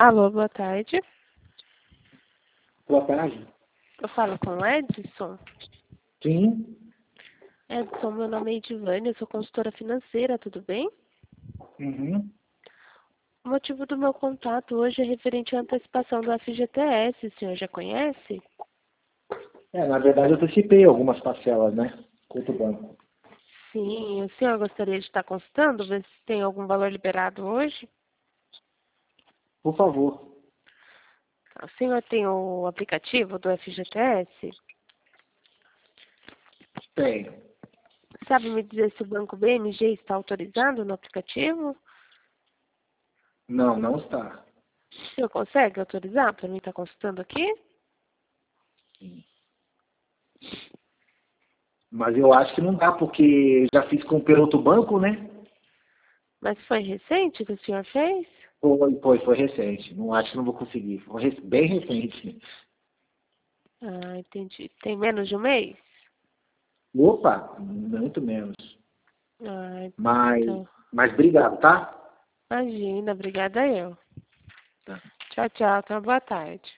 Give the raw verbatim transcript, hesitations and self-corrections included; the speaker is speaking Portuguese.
Alô, boa tarde. Boa tarde. Eu falo com o Edson. Sim. Edson, meu nome é Edivânia, eu sou consultora financeira, tudo bem? Uhum. O motivo do meu contato hoje é referente à antecipação do F G T S, o senhor já conhece? É, na verdade eu antecipei algumas parcelas, né? Contra o banco. Sim, o senhor gostaria de estar consultando, ver se tem algum valor liberado hoje? Por favor. O senhor tem o aplicativo do F G T S? Tenho. Sabe me dizer se o Banco B M G está autorizado no aplicativo? Não, não está. O senhor consegue autorizar para mim estar consultando aqui? Mas eu acho que não dá, porque já fiz com pelo outro banco, né? Mas foi recente que o senhor fez? Foi, foi, foi recente. Não acho que não vou conseguir. Foi rec- bem recente. Ah, entendi. Tem menos de um mês? Opa, muito menos. Ah, Mas, então. mas obrigado, tá? Imagina, obrigada eu. Tá. Tchau, tchau. Então, boa tarde.